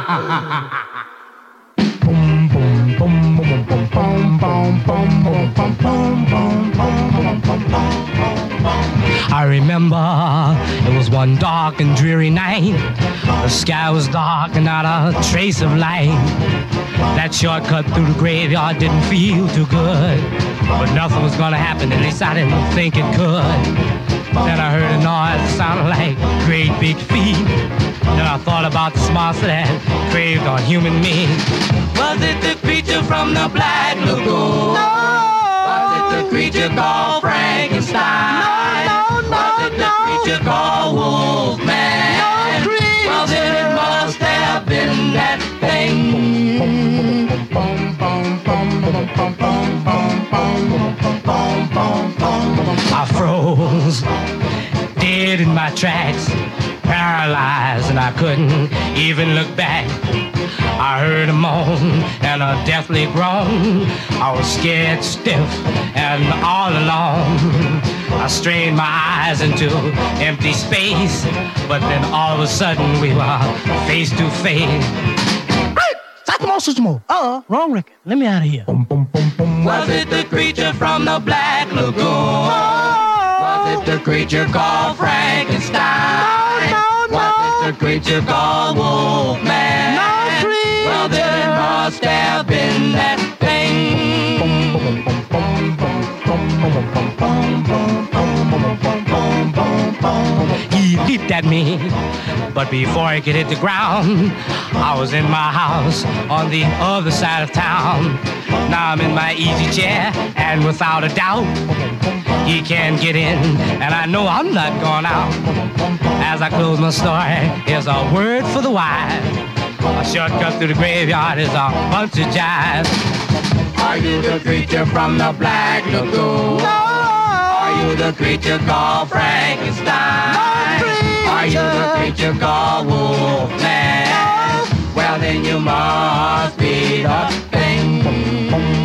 I remember it was one dark and dreary night. The sky was dark and not a trace of light. That shortcut through the graveyard didn't feel too good, but nothing was gonna happen, at least I didn't think it could. Then I heard a noise that sounded like great big feet. Then I thought about the monster that craved on human meat. Was it the creature from the Black Lagoon? No! Was it the creature called Frankenstein? Was it the creature called Wolfman? Well, then it must have been that thing. I froze dead in my tracks, paralyzed, and I couldn't even look back. I heard a moan and a deathly groan. I was scared stiff and all alone. I strained my eyes into empty space, but then all of a sudden we were face to face. Wrong record. Let me out of here. Was it the creature from the Black Lagoon? Was it the creature called Frankenstein? Was it the creature called Wolfman? Well, then it must have been that thing. He leaped at me, but before he could hit the ground, I was in my house on the other side of town. Now I'm in my easy chair, and without a doubt, he can't get in, and I know I'm not going out. As I close my story, here's a word for the wise. A shortcut through the graveyard is a bunch of jive. Are you the creature from the Black Lagoon? No! Are you the creature called Frankenstein? No! Are you the creature called Wolfman? No! Well, then you must be the thing.